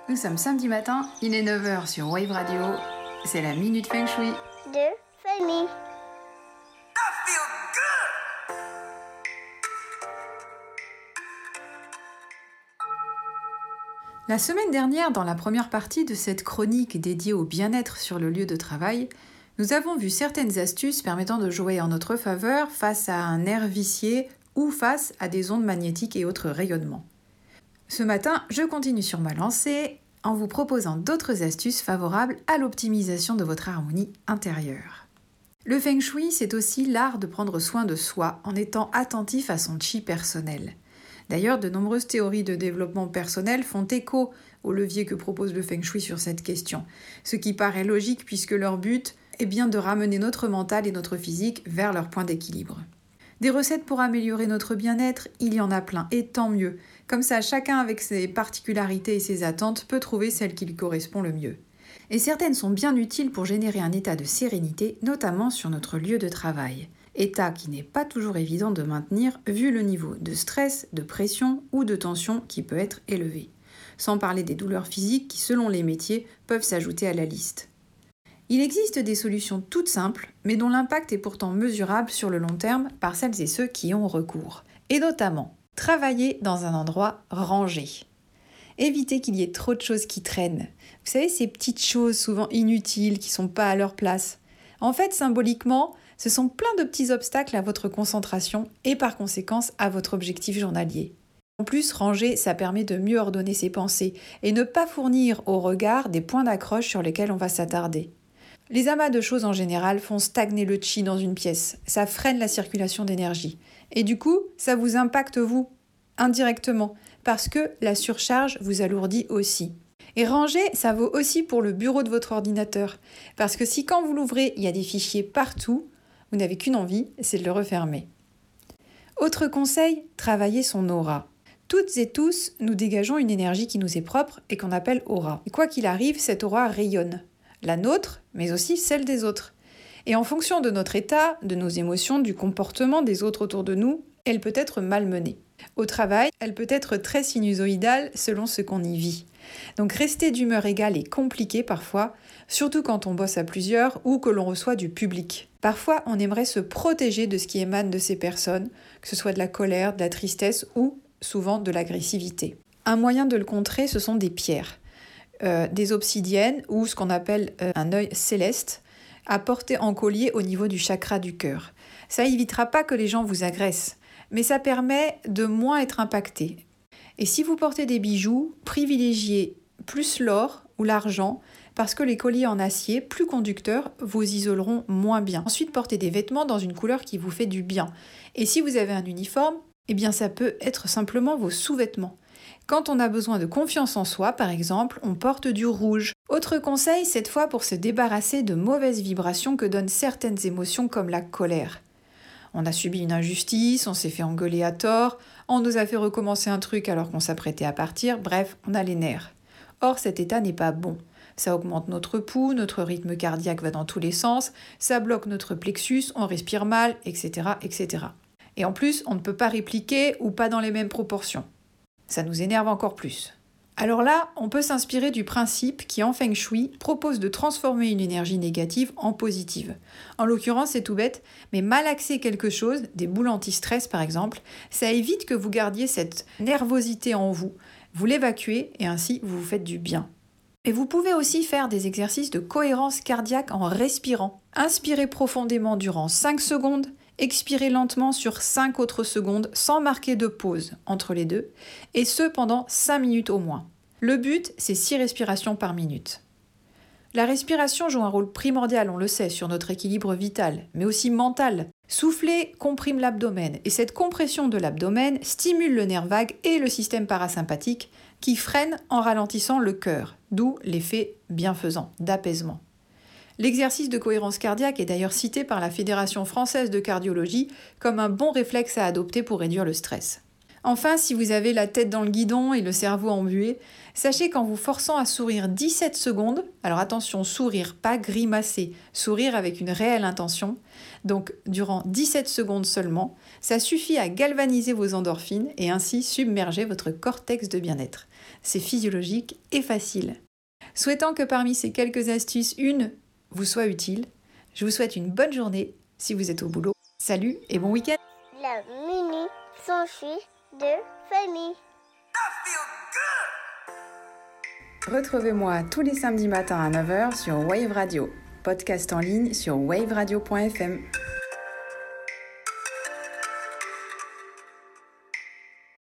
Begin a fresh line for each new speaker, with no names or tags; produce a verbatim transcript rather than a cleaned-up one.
Nous sommes samedi matin, il est neuf heures sur Wave Radio. C'est la Minute Feng Shui.
De Fanny.
La semaine dernière, dans la première partie de cette chronique dédiée au bien-être sur le lieu de travail, nous avons vu certaines astuces permettant de jouer en notre faveur face à un nerf vicié ou face à des ondes magnétiques et autres rayonnements. Ce matin, je continue sur ma lancée en vous proposant d'autres astuces favorables à l'optimisation de votre harmonie intérieure. Le Feng Shui, c'est aussi l'art de prendre soin de soi en étant attentif à son chi personnel. D'ailleurs, de nombreuses théories de développement personnel font écho au levier que propose le Feng Shui sur cette question, ce qui paraît logique puisque leur but est bien de ramener notre mental et notre physique vers leur point d'équilibre. Des recettes pour améliorer notre bien-être, il y en a plein, et tant mieux. Comme ça, chacun avec ses particularités et ses attentes peut trouver celle qui lui correspond le mieux. Et certaines sont bien utiles pour générer un état de sérénité, notamment sur notre lieu de travail. État qui n'est pas toujours évident de maintenir vu le niveau de stress, de pression ou de tension qui peut être élevé. Sans parler des douleurs physiques qui, selon les métiers, peuvent s'ajouter à la liste. Il existe des solutions toutes simples, mais dont l'impact est pourtant mesurable sur le long terme par celles et ceux qui y ont recours. Et notamment, travailler dans un endroit rangé. Évitez qu'il y ait trop de choses qui traînent. Vous savez, ces petites choses souvent inutiles qui ne sont pas à leur place. En fait, symboliquement, ce sont plein de petits obstacles à votre concentration et par conséquence à votre objectif journalier. En plus, ranger, ça permet de mieux ordonner ses pensées et ne pas fournir au regard des points d'accroche sur lesquels on va s'attarder. Les amas de choses en général font stagner le chi dans une pièce, ça freine la circulation d'énergie. Et du coup, ça vous impacte vous, indirectement, parce que la surcharge vous alourdit aussi. Et ranger, ça vaut aussi pour le bureau de votre ordinateur, parce que si quand vous l'ouvrez, il y a des fichiers partout, vous n'avez qu'une envie, c'est de le refermer. Autre conseil, travaillez son aura. Toutes et tous, nous dégageons une énergie qui nous est propre et qu'on appelle aura. Et quoi qu'il arrive, cette aura rayonne. La nôtre, mais aussi celle des autres. Et en fonction de notre état, de nos émotions, du comportement des autres autour de nous, elle peut être malmenée. Au travail, elle peut être très sinusoïdale selon ce qu'on y vit. Donc rester d'humeur égale est compliqué parfois, surtout quand on bosse à plusieurs ou que l'on reçoit du public. Parfois, on aimerait se protéger de ce qui émane de ces personnes, que ce soit de la colère, de la tristesse ou souvent de l'agressivité. Un moyen de le contrer, ce sont des pierres. Euh, des obsidiennes ou ce qu'on appelle euh, un œil céleste à porter en collier au niveau du chakra du cœur. Ça évitera pas que les gens vous agressent, mais ça permet de moins être impacté. Et si vous portez des bijoux, privilégiez plus l'or ou l'argent parce que les colliers en acier, plus conducteurs, vous isoleront moins bien. Ensuite, portez des vêtements dans une couleur qui vous fait du bien. Et si vous avez un uniforme, eh bien ça peut être simplement vos sous-vêtements. Quand on a besoin de confiance en soi, par exemple, on porte du rouge. Autre conseil, cette fois pour se débarrasser de mauvaises vibrations que donnent certaines émotions comme la colère. On a subi une injustice, on s'est fait engueuler à tort, on nous a fait recommencer un truc alors qu'on s'apprêtait à partir, bref, on a les nerfs. Or, cet état n'est pas bon. Ça augmente notre pouls, notre rythme cardiaque va dans tous les sens, ça bloque notre plexus, on respire mal, et cetera, et cetera. Et en plus, on ne peut pas répliquer ou pas dans les mêmes proportions. Ça nous énerve encore plus. Alors là, on peut s'inspirer du principe qui, en Feng Shui, propose de transformer une énergie négative en positive. En l'occurrence, c'est tout bête, mais malaxer quelque chose, des boules anti-stress par exemple, ça évite que vous gardiez cette nervosité en vous. Vous l'évacuez et ainsi vous vous faites du bien. Et vous pouvez aussi faire des exercices de cohérence cardiaque en respirant. Inspirez profondément durant cinq secondes, expirez lentement sur cinq autres secondes sans marquer de pause entre les deux, et ce pendant cinq minutes au moins. Le but, c'est six respirations par minute. La respiration joue un rôle primordial, on le sait, sur notre équilibre vital, mais aussi mental. Souffler comprime l'abdomen, et cette compression de l'abdomen stimule le nerf vague et le système parasympathique qui freine en ralentissant le cœur, d'où l'effet bienfaisant, d'apaisement. L'exercice de cohérence cardiaque est d'ailleurs cité par la Fédération française de cardiologie comme un bon réflexe à adopter pour réduire le stress. Enfin, si vous avez la tête dans le guidon et le cerveau embué, sachez qu'en vous forçant à sourire dix-sept secondes, alors attention, sourire, pas grimacer, sourire avec une réelle intention, donc durant dix-sept secondes seulement, ça suffit à galvaniser vos endorphines et ainsi submerger votre cortex de bien-être. C'est physiologique et facile. Souhaitant que parmi ces quelques astuces, une vous soit utile, je vous souhaite une bonne journée si vous êtes au boulot. Salut et bon week-end.
La minute s'ensuit de famille.
Retrouvez-moi tous les samedis matins à neuf heures sur Wave Radio. Podcast en ligne sur wave radio point f m.